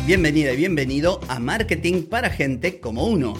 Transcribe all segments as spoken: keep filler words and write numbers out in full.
Bienvenida y bienvenido a Marketing para Gente como Uno.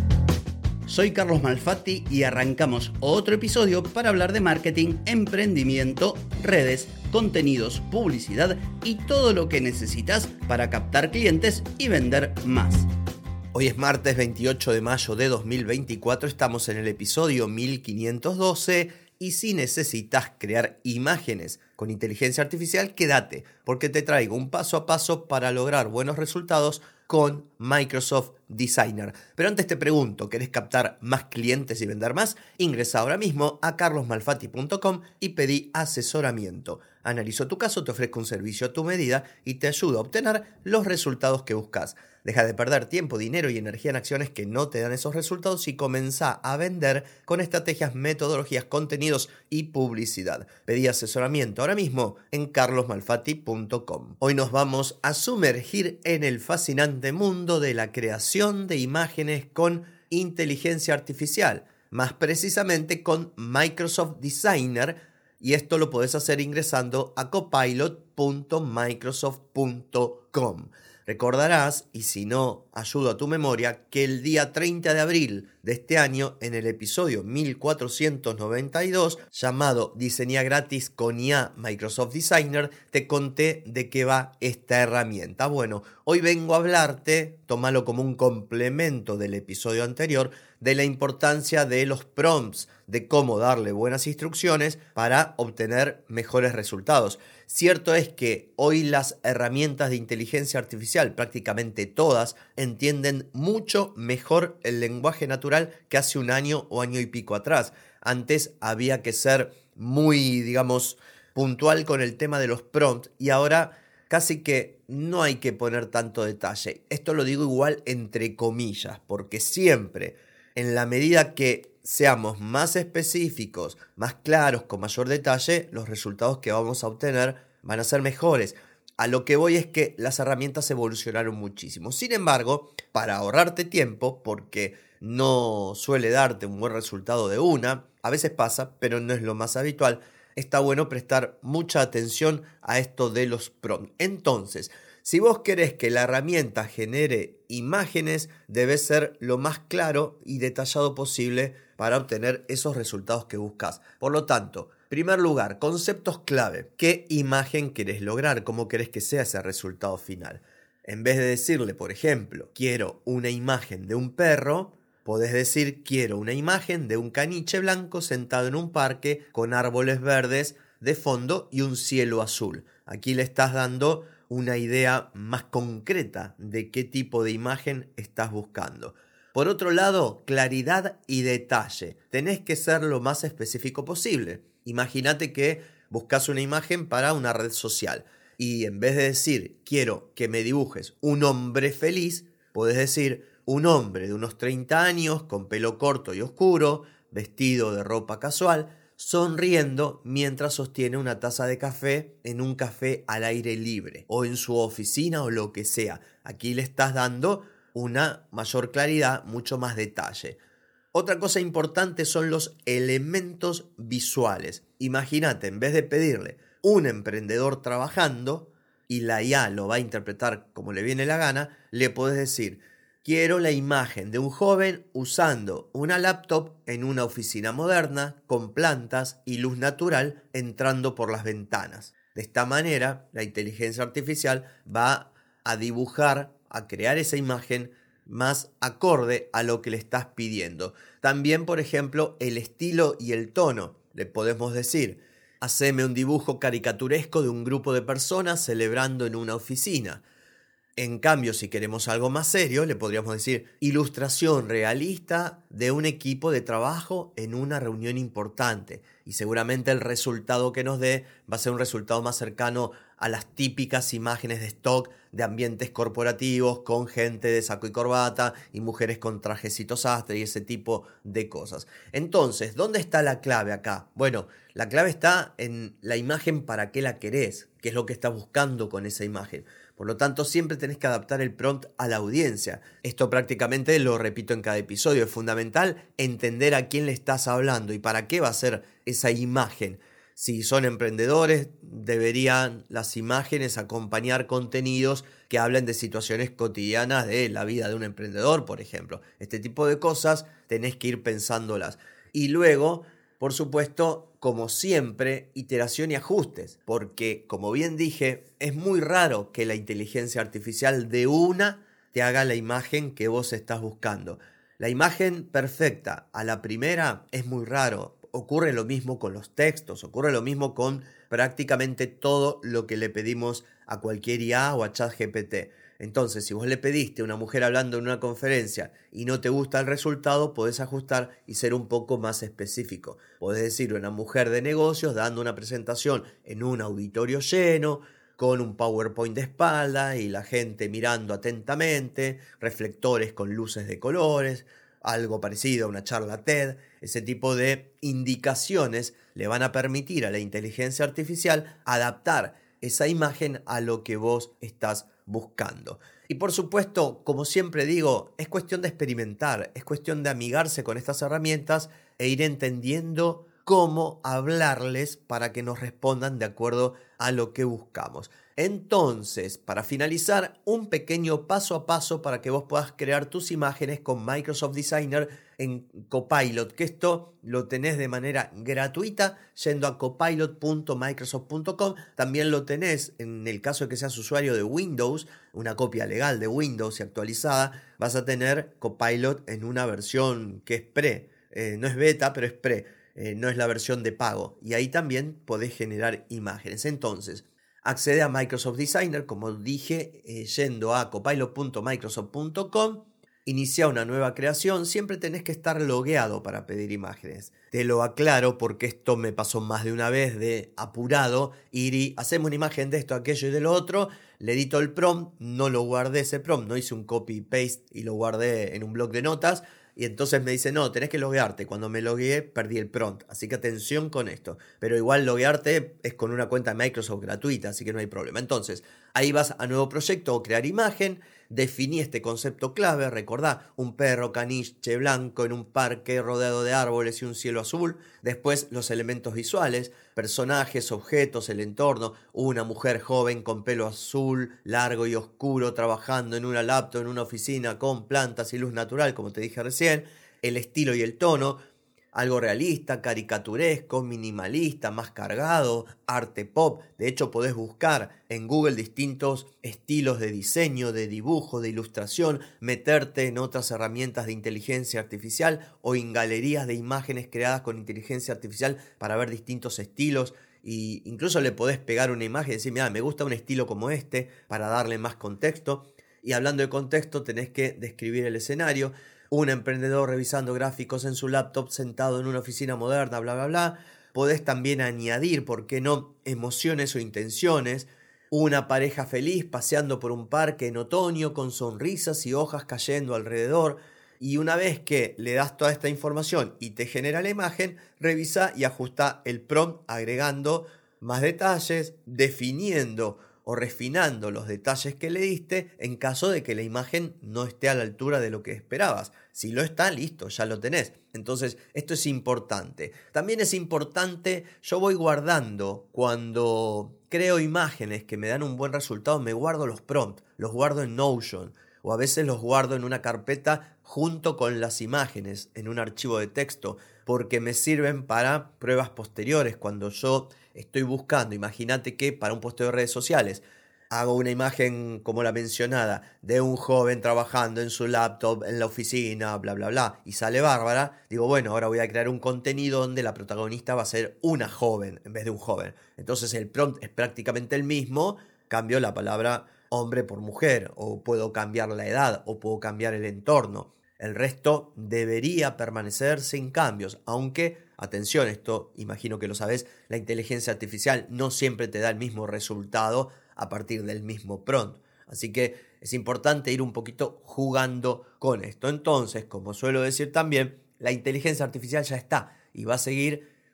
Soy Carlos Malfatti y arrancamos otro episodio para hablar de marketing, emprendimiento, redes, contenidos, publicidad y todo lo que necesitas para captar clientes y vender más. Hoy es martes veintiocho de mayo de dos mil veinticuatro, estamos en el episodio mil quinientos doce y si necesitas crear imágenes con inteligencia artificial, quédate, porque te traigo un paso a paso para lograr buenos resultados con Microsoft Designer. Pero antes te pregunto, ¿querés captar más clientes y vender más? Ingresa ahora mismo a carlos malfatti punto com y pedí asesoramiento. Analizo tu caso, te ofrezco un servicio a tu medida y te ayudo a obtener los resultados que buscas. Deja de perder tiempo, dinero y energía en acciones que no te dan esos resultados y comenzá a vender con estrategias, metodologías, contenidos y publicidad. Pedí asesoramiento ahora mismo en carlos malfatti punto com. Hoy nos vamos a sumergir en el fascinante mundo de la creación de imágenes con inteligencia artificial, más precisamente con Microsoft Designer, y esto lo podés hacer ingresando a copilot punto microsoft punto com. Recordarás, y si no, ayudo a tu memoria, que el día treinta de abril de este año, en el episodio mil cuatrocientos noventa y dos, llamado Diseña gratis con I A Microsoft Designer, te conté de qué va esta herramienta. Bueno, hoy vengo a hablarte, tómalo como un complemento del episodio anterior, de la importancia de los prompts, de cómo darle buenas instrucciones para obtener mejores resultados. Cierto es que hoy las herramientas de inteligencia artificial, prácticamente todas, entienden mucho mejor el lenguaje natural que hace un año o año y pico atrás. Antes había que ser muy, digamos, puntual con el tema de los prompts y ahora casi que no hay que poner tanto detalle. Esto lo digo igual entre comillas, porque siempre, en la medida que seamos más específicos, más claros, con mayor detalle, los resultados que vamos a obtener van a ser mejores. A lo que voy es que las herramientas evolucionaron muchísimo. Sin embargo, para ahorrarte tiempo, porque no suele darte un buen resultado de una, a veces pasa, pero no es lo más habitual, está bueno prestar mucha atención a esto de los prompts. Entonces, si vos querés que la herramienta genere imágenes, debe ser lo más claro y detallado posible para obtener esos resultados que buscas. Por lo tanto, en primer lugar, conceptos clave. ¿Qué imagen querés lograr? ¿Cómo querés que sea ese resultado final? En vez de decirle, por ejemplo, quiero una imagen de un perro, podés decir, quiero una imagen de un caniche blanco sentado en un parque con árboles verdes de fondo y un cielo azul. Aquí le estás dando una idea más concreta de qué tipo de imagen estás buscando. Por otro lado, claridad y detalle. Tenés que ser lo más específico posible. Imagínate que buscas una imagen para una red social y en vez de decir quiero que me dibujes un hombre feliz, podés decir un hombre de unos treinta años con pelo corto y oscuro, vestido de ropa casual, sonriendo mientras sostiene una taza de café en un café al aire libre o en su oficina o lo que sea. Aquí le estás dando una mayor claridad, mucho más detalle. Otra cosa importante son los elementos visuales. Imagínate, en vez de pedirle un emprendedor trabajando y la I A lo va a interpretar como le viene la gana, le podés decir quiero la imagen de un joven usando una laptop en una oficina moderna, con plantas y luz natural entrando por las ventanas. De esta manera, la inteligencia artificial va a dibujar, a crear esa imagen más acorde a lo que le estás pidiendo. También, por ejemplo, el estilo y el tono. Le podemos decir, haceme un dibujo caricaturesco de un grupo de personas celebrando en una oficina. En cambio, si queremos algo más serio, le podríamos decir ilustración realista de un equipo de trabajo en una reunión importante. Y seguramente el resultado que nos dé va a ser un resultado más cercano a las típicas imágenes de stock de ambientes corporativos con gente de saco y corbata y mujeres con trajecitos sastre y ese tipo de cosas. Entonces, ¿dónde está la clave acá? Bueno, la clave está en la imagen para qué la querés, qué es lo que estás buscando con esa imagen. Por lo tanto, siempre tenés que adaptar el prompt a la audiencia. Esto prácticamente lo repito en cada episodio. Es fundamental entender a quién le estás hablando y para qué va a ser esa imagen. Si son emprendedores, deberían las imágenes acompañar contenidos que hablen de situaciones cotidianas de la vida de un emprendedor, por ejemplo. Este tipo de cosas tenés que ir pensándolas. Y luego, por supuesto, como siempre, iteración y ajustes, porque, como bien dije, es muy raro que la inteligencia artificial de una te haga la imagen que vos estás buscando. La imagen perfecta a la primera es muy raro. Ocurre lo mismo con los textos, ocurre lo mismo con prácticamente todo lo que le pedimos a cualquier I A o a ChatGPT. Entonces, si vos le pediste a una mujer hablando en una conferencia y no te gusta el resultado, podés ajustar y ser un poco más específico. Podés decir una mujer de negocios dando una presentación en un auditorio lleno, con un PowerPoint de espalda y la gente mirando atentamente, reflectores con luces de colores, algo parecido a una charla TED. Ese tipo de indicaciones le van a permitir a la inteligencia artificial adaptar esa imagen a lo que vos estás buscando. Y por supuesto, como siempre digo, es cuestión de experimentar, es cuestión de amigarse con estas herramientas e ir entendiendo cómo hablarles para que nos respondan de acuerdo a lo que buscamos. Entonces, para finalizar, un pequeño paso a paso para que vos puedas crear tus imágenes con Microsoft Designer en Copilot, que esto lo tenés de manera gratuita yendo a copilot punto microsoft punto com. También lo tenés en el caso de que seas usuario de Windows, una copia legal de Windows y actualizada, vas a tener Copilot en una versión que es pre, eh, no es beta, pero es pre, eh, no es la versión de pago. Y ahí también podés generar imágenes. Entonces, accede a Microsoft Designer, como dije, eh, yendo a copilot punto microsoft punto com, inicia una nueva creación. Siempre tenés que estar logueado para pedir imágenes. Te lo aclaro porque esto me pasó más de una vez de apurado, ir y hacemos una imagen de esto, aquello y de lo otro, le edito el prompt, no lo guardé ese prompt, no hice un copy-paste y lo guardé en un bloc de notas. Y entonces me dice, no, tenés que loguearte. Cuando me logueé, perdí el prompt. Así que atención con esto. Pero igual loguearte es con una cuenta de Microsoft gratuita, así que no hay problema. Entonces, ahí vas a nuevo proyecto o crear imagen. Definí este concepto clave. Recordá, un perro caniche blanco en un parque rodeado de árboles y un cielo azul. Después, los elementos visuales, personajes, objetos, el entorno. Una mujer joven con pelo azul, largo y oscuro, trabajando en una laptop, en una oficina con plantas y luz natural, como te dije recién. El estilo y el tono, algo realista, caricaturesco, minimalista, más cargado, arte pop. De hecho, podés buscar en Google distintos estilos de diseño, de dibujo, de ilustración, meterte en otras herramientas de inteligencia artificial o en galerías de imágenes creadas con inteligencia artificial para ver distintos estilos. Y incluso le podés pegar una imagen y decir, mira, me gusta un estilo como este, para darle más contexto. Y hablando de contexto, tenés que describir el escenario. Un emprendedor revisando gráficos en su laptop sentado en una oficina moderna, bla, bla, bla. Podés también añadir, ¿por qué no?, emociones o intenciones. Una pareja feliz paseando por un parque en otoño con sonrisas y hojas cayendo alrededor. Y una vez que le das toda esta información y te genera la imagen, revisa y ajusta el prompt agregando más detalles, definiendo o refinando los detalles que le diste en caso de que la imagen no esté a la altura de lo que esperabas. Si lo está, listo, ya lo tenés. Entonces, esto es importante. También es importante, yo voy guardando, cuando creo imágenes que me dan un buen resultado, me guardo los prompts, los guardo en Notion, o a veces los guardo en una carpeta junto con las imágenes, en un archivo de texto, porque me sirven para pruebas posteriores. Cuando yo estoy buscando, imagínate que para un posteo de redes sociales hago una imagen como la mencionada de un joven trabajando en su laptop en la oficina, bla bla bla, y sale bárbara, digo, bueno, ahora voy a crear un contenido donde la protagonista va a ser una joven en vez de un joven. Entonces el prompt es prácticamente el mismo, cambio la palabra hombre por mujer, o puedo cambiar la edad, o puedo cambiar el entorno. El resto debería permanecer sin cambios, aunque, atención, esto imagino que lo sabes, la inteligencia artificial no siempre te da el mismo resultado a partir del mismo prompt. Así que es importante ir un poquito jugando con esto. Entonces, como suelo decir también, la inteligencia artificial ya está y va a seguir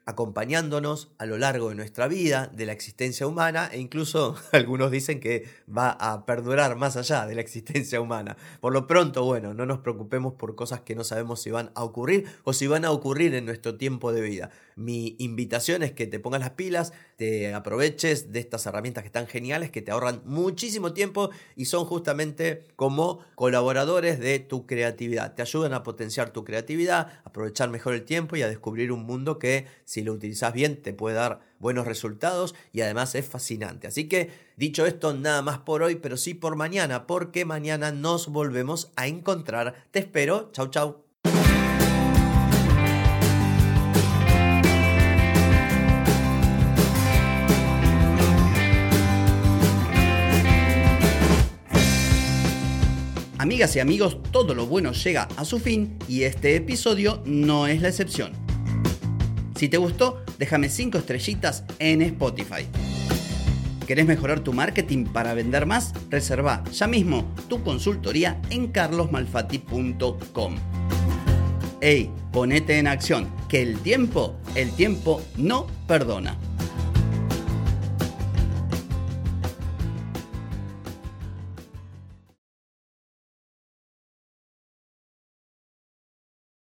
acompañándonos a lo largo de nuestra vida, de la existencia humana, e incluso algunos dicen que va a perdurar más allá de la existencia humana. Por lo pronto, bueno, no nos preocupemos por cosas que no sabemos si van a ocurrir o si van a ocurrir en nuestro tiempo de vida. Mi invitación es que te pongas las pilas, te aproveches de estas herramientas que están geniales, que te ahorran muchísimo tiempo y son justamente como colaboradores de tu creatividad. Te ayudan a potenciar tu creatividad, a aprovechar mejor el tiempo y a descubrir un mundo que, si lo utilizas bien, te puede dar buenos resultados y además es fascinante. Así que, dicho esto, nada más por hoy, pero sí por mañana, porque mañana nos volvemos a encontrar. Te espero. Chau, chau. Amigas y amigos, todo lo bueno llega a su fin y este episodio no es la excepción. Si te gustó, déjame cinco estrellitas en Spotify. ¿Querés mejorar tu marketing para vender más? Reserva ya mismo tu consultoría en carlos malfatti punto com. ¡Ey! Ponete en acción, que el tiempo, el tiempo no perdona.